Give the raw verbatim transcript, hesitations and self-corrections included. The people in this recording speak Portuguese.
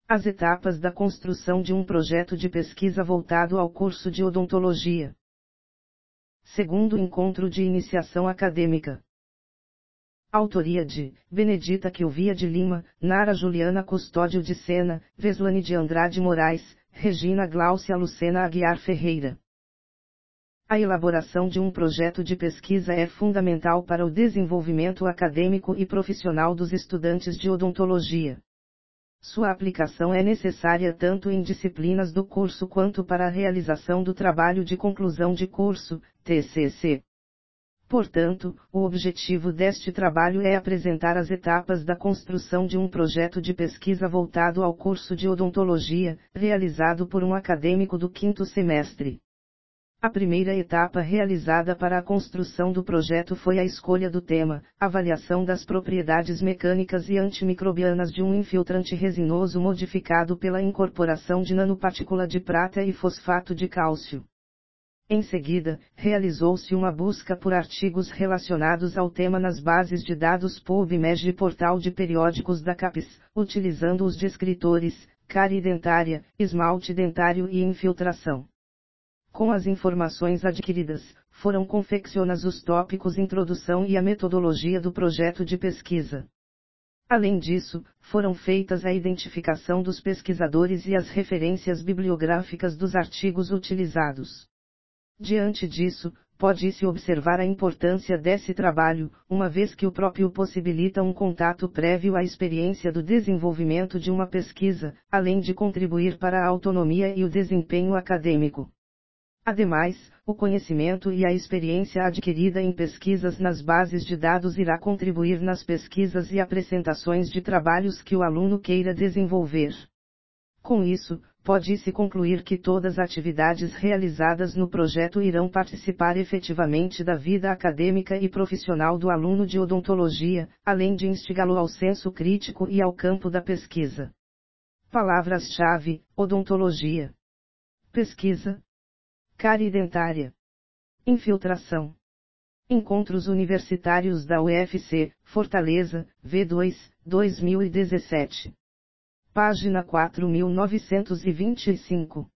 As etapas da construção de um projeto de pesquisa voltado ao curso de odontologia. Segundo encontro de iniciação acadêmica. Autoria de Benedita Quilvia de Lima, Nara Juliana Custódio de Sena, Veslane de Andrade Moraes, Regina Gláucia Lucena Aguiar Ferreira. A elaboração de um projeto de pesquisa é fundamental para o desenvolvimento acadêmico e profissional dos estudantes de odontologia. Sua aplicação é necessária tanto em disciplinas do curso quanto para a realização do trabalho de conclusão de curso, T C C. Portanto, o objetivo deste trabalho é apresentar as etapas da construção de um projeto de pesquisa voltado ao curso de odontologia, realizado por um acadêmico do quinto semestre. A primeira etapa realizada para a construção do projeto foi a escolha do tema, avaliação das propriedades mecânicas e antimicrobianas de um infiltrante resinoso modificado pela incorporação de nanopartícula de prata e fosfato de cálcio. Em seguida, realizou-se uma busca por artigos relacionados ao tema nas bases de dados PubMed e portal de periódicos da CAPES, utilizando os descritores, cárie dentária, esmalte dentário e infiltração. Com as informações adquiridas, foram confeccionados os tópicos introdução e a metodologia do projeto de pesquisa. Além disso, foram feitas a identificação dos pesquisadores e as referências bibliográficas dos artigos utilizados. Diante disso, pode-se observar a importância desse trabalho, uma vez que o próprio possibilita um contato prévio à experiência do desenvolvimento de uma pesquisa, além de contribuir para a autonomia e o desempenho acadêmico. Ademais, o conhecimento e a experiência adquirida em pesquisas nas bases de dados irá contribuir nas pesquisas e apresentações de trabalhos que o aluno queira desenvolver. Com isso, pode-se concluir que todas as atividades realizadas no projeto irão participar efetivamente da vida acadêmica e profissional do aluno de odontologia, além de instigá-lo ao senso crítico e ao campo da pesquisa. Palavras-chave: odontologia, pesquisa, cárie dentária, infiltração. Encontros Universitários da U F C, Fortaleza, V dois, dois mil e dezessete. Página quatro mil novecentos e vinte e cinco.